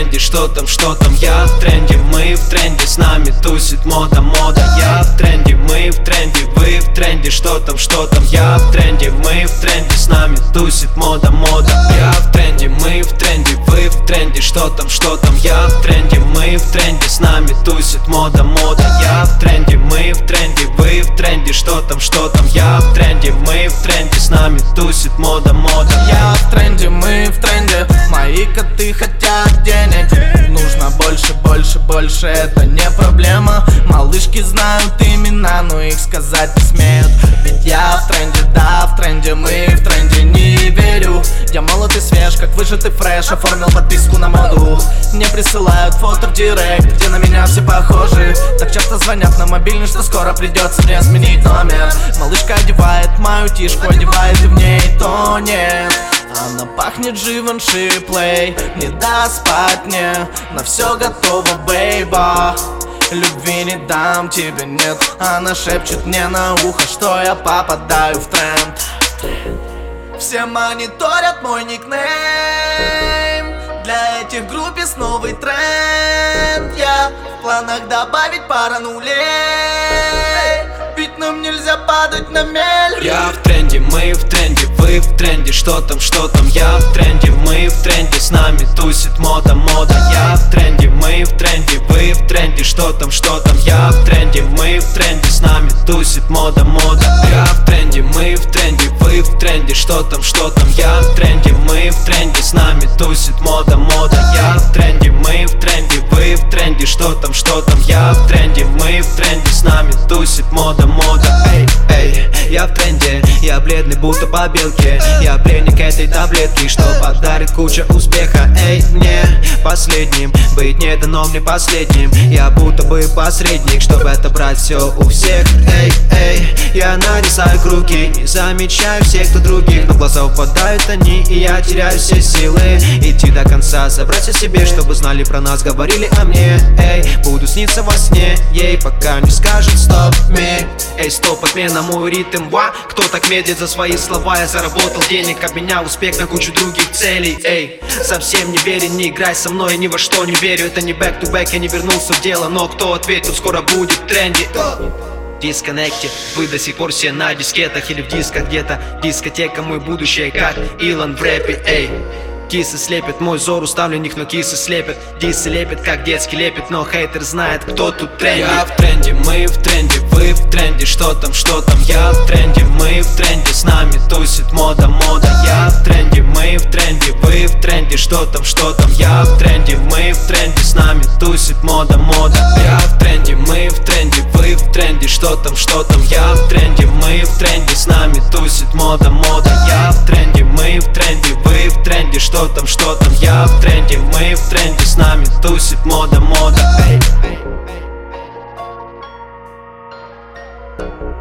тренде, что там, я в тренде, мы в тренде, с нами тусит мода, я в тренде, мы в тренде, вы в тренде, что там, я в тренде, мы в тренде, с нами тусит мода, я в тренде, мы в тренде, вы в тренде, что там, я в тренде, мы в тренде, с нами тусит мода, я в тренде, мы в тренде, вы в тренде, что там, я в тренде, мы в тренде, с нами тусит мода. Я в тренде, мы в тренде, мои коты хотят денег. Нужно больше, больше, больше, это не проблема. Малышки знают имена, но их сказать не смеют. Ведь я в тренде, да, в тренде, мы в тренде, не верю. Я молод и свеж, как выжатый фреш, оформил подписку на моду. Мне присылают фото в директ, где на меня все похожи. Так часто звонят на мобильный, что скоро придется мне сменить номер. Малышка одевает мою тишку, одевает и в ней то нет. Она пахнет Givenchy Play, не даст спать мне, на все готово, бейба. Любви не дам, тебе нет. Она шепчет мне на ухо, что я попадаю в тренд. Все мониторят мой никнейм, для этих группиц новый тренд. Я в планах добавить пару нулей, ведь нам нельзя падать на мель. Я в тренде, мы в тренде, вы в тренде, что там, я в тренде, мы в тренде, с нами тусит мода. Я в тренде, мы в тренде, вы в тренде, что там, я в тренде, мы в тренде, с нами тусит мода. Я в тренде, мы в тренде, вы в тренде, что там, я в тренде, мы в тренде, с нами тусит мода. Я в тренде, мы в тренде, вы в тренде, что там, я в тренде, мы в тренде, с нами тусит мода. Эй, я в тренде, я бледный, будто по белке. Я пленник этой таблетки, что подарит куча успеха. Эй, мне последним быть не дано, мне последним. Я будто бы посредник, чтобы отобрать все у всех. Эй, я нарезаю круги, не замечаю всех, кто других. Но в глаза упадают они, и я теряю все силы идти до конца, забрать о себе, чтобы знали про нас, говорили о мне. Эй, буду сниться во сне, ей, пока не скажет стоп me. Эй, стоп, отмена мой ритм, кто так медлит за свои слова? Я заработал денег, обменял успех на кучу других целей. Эй, совсем не верен, не играй со мной, я ни во что не верю. Это не back to back, я не вернулся в дело, но кто ответит, скоро будет в тренде. Дисконнекте, вы до сих пор все на дискетах или в дисках где-то. Дискотека мой будущее, как Илон в рэпе. Эй, кисы слепят, мой взор устав них, но кисы слепят. Дисы лепят, как детский лепет, но хейтер знает, кто тут тренде. Я в тренде, мы в тренде, вы в тренде, что там, я в тренде, мы в тренде, с нами тусит мода. Я в тренде, мы в тренде, вы в тренде, что там, я в тренде, мы в тренде, с нами тусит мода. Я в тренде, мы в тренде, вы в тренде, что там, я в тренде, мы в тренде, с нами тусит мода. Я в тренде, мы в тренде, вы в тренде, что там, я в тренде, мы в тренде, с нами тусит мода.